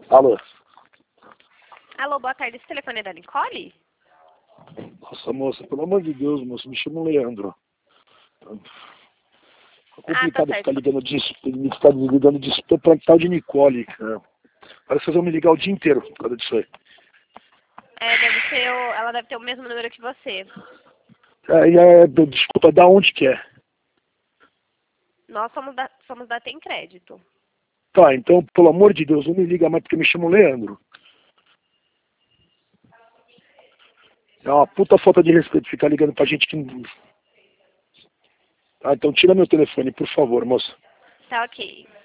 Alô? Alô, boa tarde. Esse telefone é da Nicole? Nossa, moça, pelo amor de Deus, moça, me chama Leandro. É complicado tá ficar certo. ligando disso pra tal de Nicole, cara. Parece que vocês vão me ligar o dia inteiro por causa disso aí. Deve ser ela deve ter o mesmo número que você. Desculpa, da onde que é? Nós somos da Tem Crédito. Tá, então, pelo amor de Deus, não me liga mais porque me chama Leandro. É uma puta falta de respeito ficar ligando pra gente que não... Ah, então tira meu telefone, por favor, moça. Tá ok.